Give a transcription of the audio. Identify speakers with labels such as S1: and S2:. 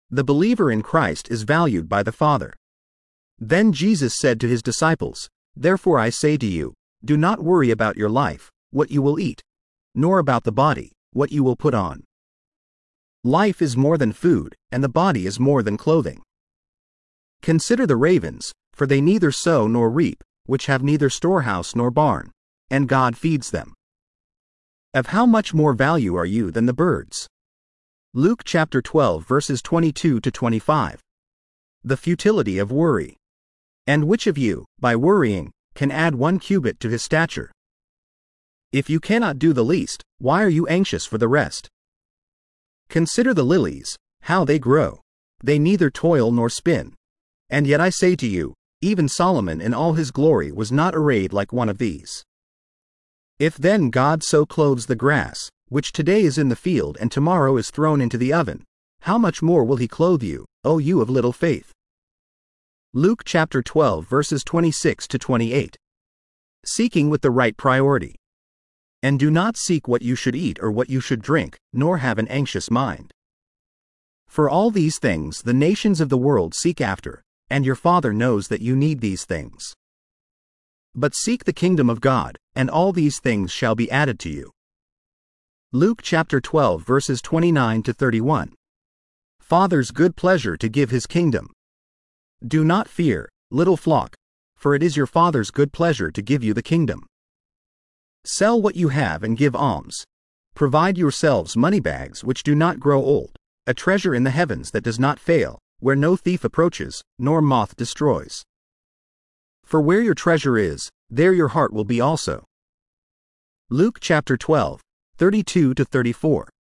S1: The believer in Christ is valued by the Father. Then Jesus said to his disciples, "Therefore I say to you, do not worry about your life, what you will eat, nor about the body, what you will put on. Life is more than food, and the body is more than clothing. Consider the ravens, for they neither sow nor reap, which have neither storehouse nor barn, and God feeds them. Of how much more value are you than the birds?" Luke chapter 12 verses 22 to 25. The futility of worry. And which of you, by worrying, can add 1 cubit to his stature? If you cannot do the least, why are you anxious for the rest? Consider the lilies, how they grow. They neither toil nor spin. And yet I say to you, even Solomon in all his glory was not arrayed like one of these. If then God so clothes the grass, which today is in the field and tomorrow is thrown into the oven, how much more will he clothe you, O you of little faith? Luke chapter 12 verses 26 to 28. Seeking with the right priority. And do not seek what you should eat or what you should drink, nor have an anxious mind. For all these things the nations of the world seek after, and your Father knows that you need these things. But seek the kingdom of God, and all these things shall be added to you. Luke chapter 12 verses 29 to 31. Father's good pleasure to give his kingdom. Do not fear, little flock, for it is your Father's good pleasure to give you the kingdom. Sell what you have and give alms. Provide yourselves money bags which do not grow old, a treasure in the heavens that does not fail, where no thief approaches, nor moth destroys. For where your treasure is, there your heart will be also. Luke chapter 12, 32 to 34.